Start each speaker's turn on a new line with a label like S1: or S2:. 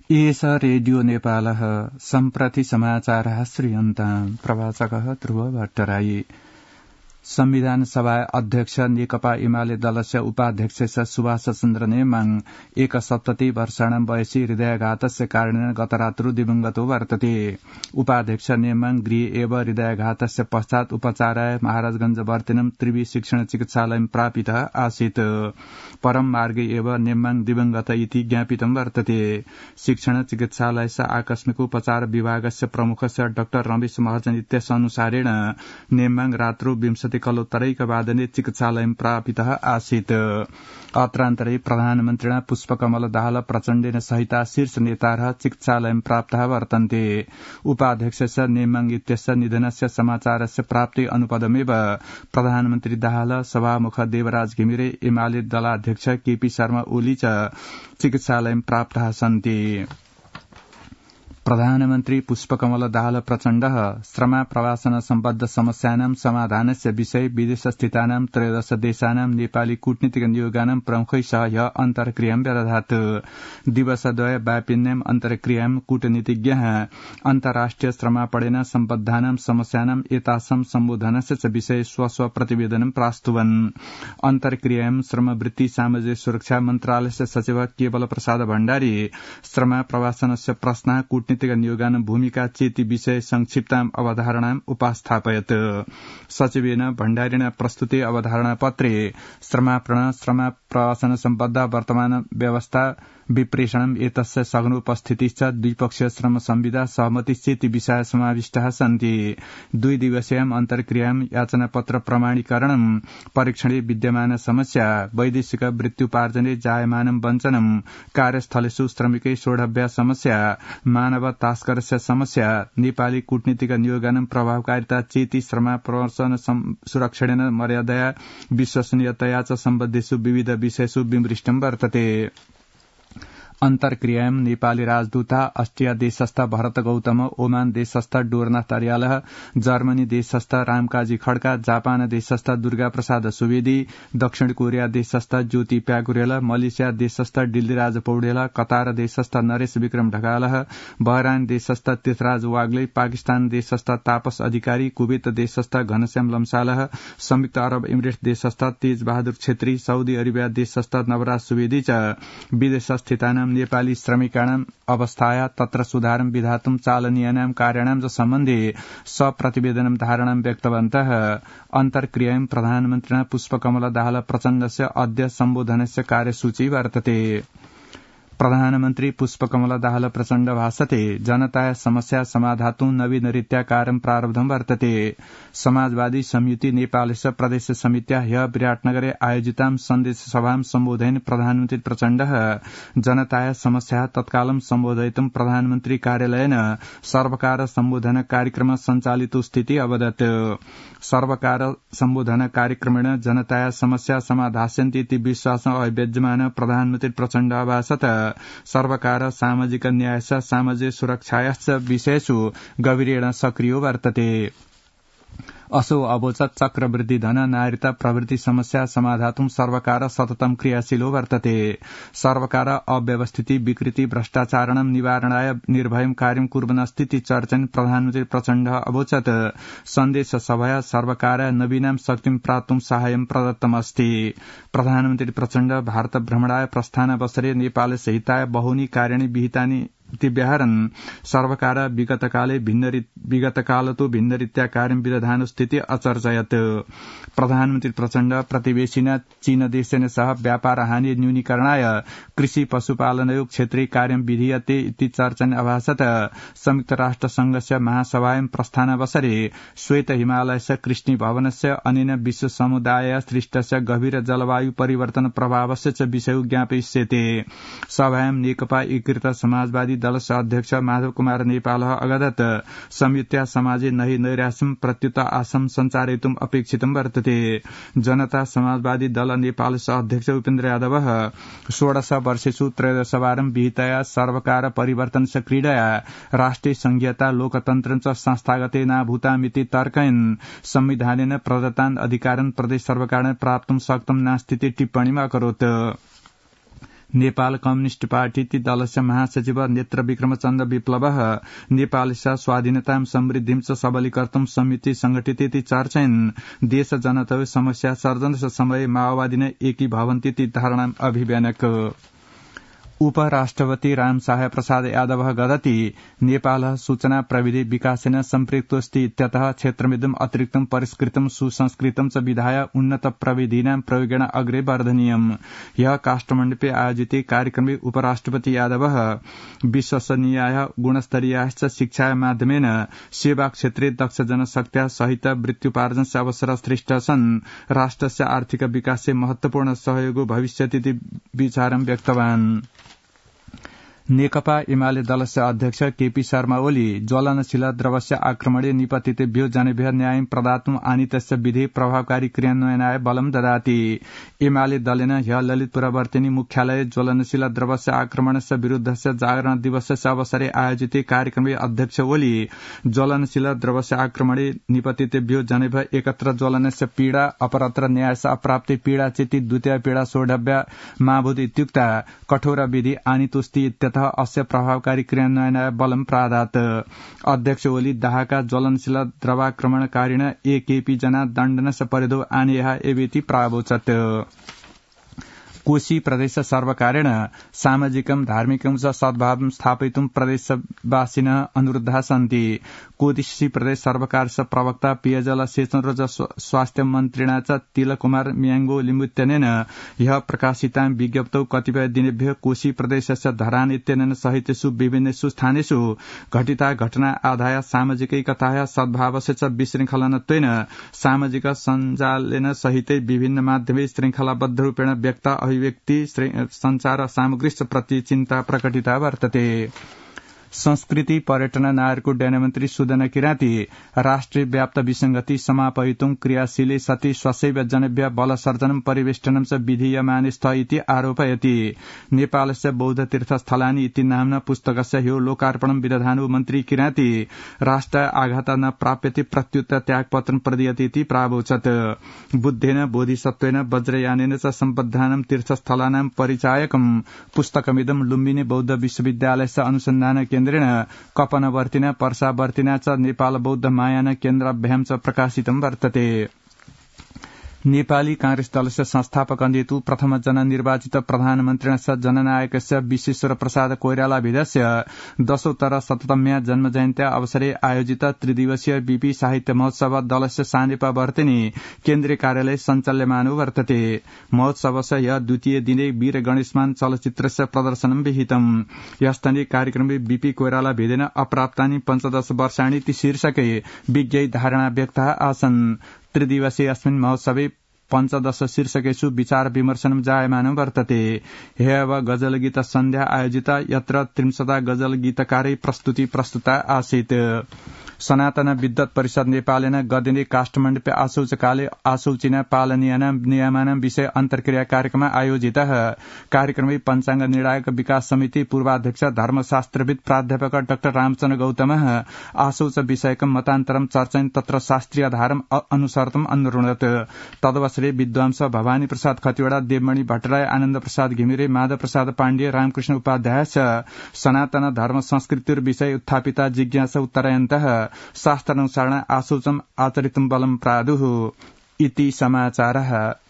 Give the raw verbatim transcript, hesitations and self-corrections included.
S1: एष रेडियो नेपालः सम्प्रति समाचारः श्रूयन्ताम् प्रवाचकः ध्रुव भट्टराई। संविधान सभा अध्यक्ष नेकपा एमाले दलस्य उपाध्यक्ष सुभाष चन्द्र नेमाङ एकसप्तति वर्षाणां वयसि हृदयाघातस्य कारणेन गतरात्रौ दिवंगतो वर्तते। उपाध्यक्ष नेमाङ गृहे एव हृदयाघातस्य पश्चात् उपचाराय महाराजगंज वर्तिनं त्रिवी शिक्षण चिकित्सालयं प्रापितः आसीत्। परं मार्गे एव नेमाङ दिवंगत इति ज्ञापितं वर्तते। शिक्षण चिकित्सालयस्य आकस्मिक उपचार विभागस्य प्रमुखस्य डाक्टर रमेश महर्जन इत्यनुसारेण नेमाङ रात्रौ विंशति कलोत्तरैकवादने चिकित्सालयं प्रापितः आसीत्। अत्रान्तरे प्रधानमन्त्रिणा पुष्पकमल दाहाल प्रचण्डेन सहिता शीर्ष नेतारः चिकित्सालयं प्राप्ताः वर्तन्ते। उपाध्यक्षस्य नेमाङ इत्यस्य निधनस्य समाचारस्य प्राप्ति अनुपदमेव प्रधानमन्त्री दाहाल, सभामुख देवराज घिमिरे, एमाले दलाध्यक्ष केपी शर्मा ओली च चिकित्सालयं प्राप्ताः सन्ति। प्रधानमन्त्री पुष्पकमल दाहाल प्रचण्डः श्रम प्रवासन सम्बद्ध समस्यानां समाधानस्य विषये विदेशस्थितानां त्रयोदश देशानां नेपाली कूटनीतिक नियोगानां प्रमुखै सह ह्य अन्तर्क्रियां व्यदधात्। दिवसद्वय व्यापिन्यां अन्तर्क्रियां कूटनीतिज्ञः अन्तर्राष्ट्रिय श्रमापडेन सम्बद्धानां समस्यानां एतासां सम्बोधनस्य च विषये स्वस्व प्रतिवेदनं प्रास्तुवन्। अन्तर्क्रियां श्रमवृत्ति सामाजिक सुरक्षा मन्त्रालयस्य सचिव केवल प्रसाद भण्डारी श्रम प्रवासनस्य प्रश्न कूटनीतिक नियोगानां भूमिका चेति विषय संक्षिप्ताम् अवधारणाम् उपास्थापयत्। सचिवेन भण्डारिणा प्रस्तुते अवधारणापत्रे श्रमापण श्रम प्रवासन सम्बद्ध वर्तमान व्यवस्था विप्रेषणम् एतस्य सघनोपस्थितिश्च द्विपक्षीय श्रम संविदा सहमतिश्चेति विषय समाविष्टाः सन्ति। दुई दिवसीयाम् अन्तर्क्रियाम् याचनापत्र प्रमाणीकरणम्, परीक्षणे विद्यमान समस्या, वैदेशिक वृत्त्युपार्जने जायमानं वञ्चनम्, कार्यस्थलेषु श्रमिकै सोढव्या समस्या, मानव तास्करस्य समस्या, नेपाली कूटनीतिक नियोगानां प्रभावकारिता चेति श्रम प्रवर्तन सुरक्षणेन मर्यादया विश्वसनीयतया च सम्बद्धेषु विविध विषयेषु विमृष्टं वर्तते। अन्तर्क्रियां नेपाली राजदूता, अस्ट्रिया देशस्थ भरत गौतम, ओमान देशस्थ डोरनाथ अर्यालः, जर्मनी देशस्थ रामकाजी खड्का, जापान देशस्थ दुर्गा प्रसाद सुवेदी, दक्षिण कोरिया देशस्थ ज्योति प्याकुरेल, मलेसिया देशस्थ डिल्लीराज पौडेल, कतार देशस्थ नरेश विक्रम ढकालः, बहरान देशस्थ तीर्थराज वाग्ले, पाकिस्तान देशस्थ तापस अधिकारी, कुवेत देशस्थ घनश्याम लम्सालह, संयुक्त अरब इमिरेट्स देशस्थ तेज बहादुर छेत्री, साउदी अरेबिया देशस्थ नवराज सुवेदी च विदेशस्थितानां नेपाली श्रमिकाणाम् अवस्थाया तत्र सुधारं विधातुं चालनीयानां कार्याणां च सम्बन्धे सप्रतिवेदनं धारणां व्यक्तवन्तः। अन्तर्क्रियां प्रधानमन्त्रिणा पुष्पकमल दाहाल प्रचण्डस्य अद्य सम्बोधनस्य कार्यसूची वर्तते। प्रधानमन्त्री पुष्पकमल दाहाल प्रचण्ड भाषते जनताया समस्या समाधातुं नवीनरीत्या कार्यं प्रारब्धं वर्तते। समाजवादी संयुति नेपालस्य प्रदेश समित्या ह्य विराटनगरे आयोजितां सन्देश सभां सम्बोधयन् प्रधानमन्त्री प्रचण्डः जनताया समस्या तत्कालं सम्बोधयितुं प्रधानमन्त्री कार्यालयेन सर्वकार सम्बोधन कार्यक्रम सञ्चालितो स्थिति अवदत्। सर्वकार सम्बोधन कार्यक्रमेण जनताया समस्या समाधास्यन्ति इति विश्वासं अभिव्यज्यमान प्रधानमन्त्री प्रचण्ड अभाषत सर्वकार सामाजिक न्यायश्च सामाजिक सुरक्षायाश्च विषयेषु गभीरेण सक्रियो वर्तते। असो अवोचत् चक्रवृद्धि धन नागरिकता प्रवृत्ति समस्या समाधातुं सर्वकार सततं क्रियाशीलो वर्तते। सर्वकार अव्यवस्थिति विकृति भ्रष्टाचारणं निवारणाय निर्भयं कार्यं कुर्वन् अस्ति इति चर्चयन् प्रधानमन्त्री प्रचण्ड अवोचत् सन्देश सभाया सर्वकाराय नवीनां शक्तिं प्राप्तुं साहाय्यं प्रदत्तमस्ति। प्रधानमन्त्री प्रचण्ड भारत भ्रमणाय प्रस्थानावसरे नेपालस्य हिताय बहूनि कार्याणि विहितानि इति व्याहरन् सर्वकार विगतकाले भिन्न विगतकालतो भिन्नरीत्या कार्यं विदधान स्थिति अचर्चयत्। प्रधानमन्त्री प्रचण्ड प्रतिवेशिना चीन देशेन सह व्यापार हानि न्यूनीकरणाय कृषि पशुपालनयोग क्षेत्रे कार्यं विधीयते इति चर्चन अभाषत संयुक्त राष्ट्र संघस्य महासभायां प्रस्थानावसरे श्वेत हिमालयस्य कृष्णि भवनस्य अनेन विश्व समुदाय सृष्टस्य गभीर जलवायु परिवर्तन प्रभावस्य च विषयो ज्ञापयिष्यते। सभायां नेकपा एकीकृत समाजवादी दलस्य अध्यक्ष माधव कुमार नेपाल अगदत् संयुक्त्या समाजे नहि नैराश्यं प्रत्युत आशं सञ्चारयितुम् अपेक्षितं वर्तते। जनता समाजवादी दल नेपालस्य अध्यक्ष उपेन्द्र यादवः षोडश वर्षेषु त्रयोदशवारं विहितया सर्वकार परिवर्तनस्य क्रीडया राष्ट्रिय संघीयता लोकतन्त्रं च संस्थागतेनाभूतामिति तर्कयन् संविधानेन प्रदत्तान् अधिकारन् प्रदेश सर्वकारेण प्राप्तुं शक्तं नास्तीति टिप्पणीम् अकरोत्। नेपाल कम्युनिस्ट पार्टी ती दलस्य महासचिव नेत्र विक्रमचन्द्र विप्लवः नेपालस्य स्वाधीनतां समृद्धिं च सबलीकर्तुं समिति संगठित चर्चैन् देश जनता समस्या सर्जनस समय माओवादिने एकी भवन्ति धारणा अभिव्यानक उपराष्ट्रपति रामसाहे प्रसाद यादव गदति नेपाल सूचना प्रविधि विकासेन सम्पृक्तोऽस्ति इत्यतः क्षेत्रमिदम् अतिरिक्तं परिष्कृतं सुसंस्कृतं च विधाय उन्नत प्रविधीनां प्रयोगेण अग्रे वर्धनीयम्। यह काष्ठमण्डपे आयोजिते कार्यक्रमे उपराष्ट्रपति यादवः विश्वसनीयाय गुणस्तरीयाश्च शिक्षाय माध्यमेन सेवा क्षेत्रे दक्ष जनशक्त्या सहित वृत्त्युपार्जनस्य अवसर सृष्ट सन् राष्ट्रस्य आर्थिक विकाससे महत्वपूर्ण सहयोगो भविष्यति विचारं व्यक्तवान्। नेकपा एमाले दलस्य अध्यक्ष केपी शर्मा ओली ज्वलनशील द्रवस्य आक्रमणे निपतितेभ्यो जनेभ्यः न्यायं प्रदातुम् आनीतस्य विधि प्रभावकारी क्रियान्वयनाय बलं ददाति। एमाले दलेन ह्यः ललितपुरवर्तिनी मुख्यालये ज्वलनशील द्रवस्य आक्रमणस्य विरुद्धस्य जागरण दिवसस्य अवसरे आयोजिते कार्यक्रमे अध्यक्ष ओली ज्वलनशील द्रवस्य आक्रमणे निपतितेभ्यो जनेभ्यः एकत्र ज्वलनस्य पीडा अपरत्र न्यायस्य अप्राप्ति पीडा चेति द्वितीय पीडा सोढव्य माभूत इत्युक्ता कठोर विधि आनीतोस्ति इत्यतः अस्य प्रभावकारी क्रियान्वयनाय बलं प्रादात्। अध्यक्ष ओली दाहाका ज्वलनशील द्रवाक्रमणकारिण ए केपी जना दण्डनस्य परिधो आनेयः एवेति प्रावोचत्। कोशी प्रदेश सर्वकारेण सामाजिकं धार्मिकं च सद्भावं स्थापयितुं प्रदेशवासिनः अनुरुद्धाः सन्ति। कोशी प्रदेश सर्वकारस्य प्रवक्ता पेयजल सेचन र स्वास्थ्य मन्त्रिणा च तिलकुमार म्याङ्गो लिम्बुत्यनेन ह्यः प्रकाशितां विज्ञप्तौ कतिपय दिनेभ्यः कोशी प्रदेशस्य धरान इत्यनेन सहितेषु विभिन्नेषु स्थानेषु घटिता घटना आधाय सामाजिकैकतायाः सद्भावस्य च विशृङ्खलनत्वेन सामाजिक सञ्जालेन सहितै विभिन्न माध्यमे शृङ्खलाबद्ध रूपेण व्यक्त अभिव्यक्ति संचार सामग्रीश्च प्रति चिन्ता प्रकटिता वर्तते। संस्कृति पर्यटन नायरको डैनमन्त्री सुदन किराती राष्ट्रिय व्याप्त विसंगति समापयितुं क्रियाशीले सति स्वसैव जनेभ्यः बलसर्जनं परिवेष्टनं च विधीयमाने स्थ इति आरोपयति। नेपालस्य बौद्ध तीर्थस्थलानि इति नाम्ना पुस्तकस्य ह्यो लोकार्पणं विदधानु मन्त्री किराती राष्ट्र आघात न प्राप्यति प्रत्युत त्यागपत्रं प्रदीयते इति प्रावोचत्। बुद्धेन बोधिसत्वेन वज्रयानेन च सम्बद्धानां तीर्थस्थलानां परिचायकं पुस्तकमिदं लुम्बिनी बौद्ध विश्वविद्यालयस्य अनुसन्धान केन्द्रेण कपनवर्तिना पर्सावर्तिना च नेपाल बौद्ध मायान केन्द्राभ्यां च प्रकाशितं वर्तते। नेपाली कांग्रेस दलस्य संस्थापक अन्येतु प्रथम जननिर्वाचित प्रधानमन्त्रिणस्य जननायकस्य विश्वेश्वर प्रसाद कोइरालाभिदस्य दशोत्तर शततम्या जन्मजयन्त्या अवसरे आयोजित त्रिदिवसीय बीपी साहित्य महोत्सव दलस्य सानेपा वर्तिनी केन्द्रीय कार्यालय सञ्चाल्यमानो वर्तते। महोत्सवस्य ह्यः द्वितीय दिने वीर गणेशमान चलचित्रस्य प्रदर्शनं विहितम्। यस्तने कार्यक्रमे बीपी कोइरालाभिदेन अप्राप्तानि पञ्चदश वर्षाणि इति शीर्षके विज्ञै धारणा व्यक्ताः आसन्। त्रिदिवसीय अस्मिन् महोत्सवे पञ्चदश शीर्षकेषु विचार विमर्शनं जायमानं वर्तते। ह्यः गजलगीत सन्ध्या आयोजिता यत्र त्रिंशदा गजलगीतकारै प्रस्तुति प्रस्तुता आसीत्। सनातन विद्वत् परिषद नेपालेन गदिने काष्ठमण्डपे आशौचकाले आशौचिना पालनीयानां नियमानां विषय अन्तर्क्रिया कार्यक्रम आयोजितः। कार्यक्रमे पञ्चाङ्ग निर्णायक विकास समिति पूर्वाध्यक्ष धर्मशास्त्रविद प्राध्यापक डाक्टर रामचन्द्र गौतमः आशौच विषयकं मतान्तरं चर्चयन् तत्र शास्त्रीयाधारम् अनुसर्तुम् अनुरुणत्। तदवसरे विद्वांस भवानी प्रसाद खतिवड़ा, देवमणि भट्टराय, आनन्द प्रसाद घिमिरे, माधव प्रसाद पाण्डे, रामकृष्ण उपाध्याय सनातन धर्म संस्कृतिर्विषय उत्थापिता जिज्ञासा उत्तरयन्तः शास्त्रानुसारेण आशौचम् आचरितुं बलं प्रादुः इति समाचारः।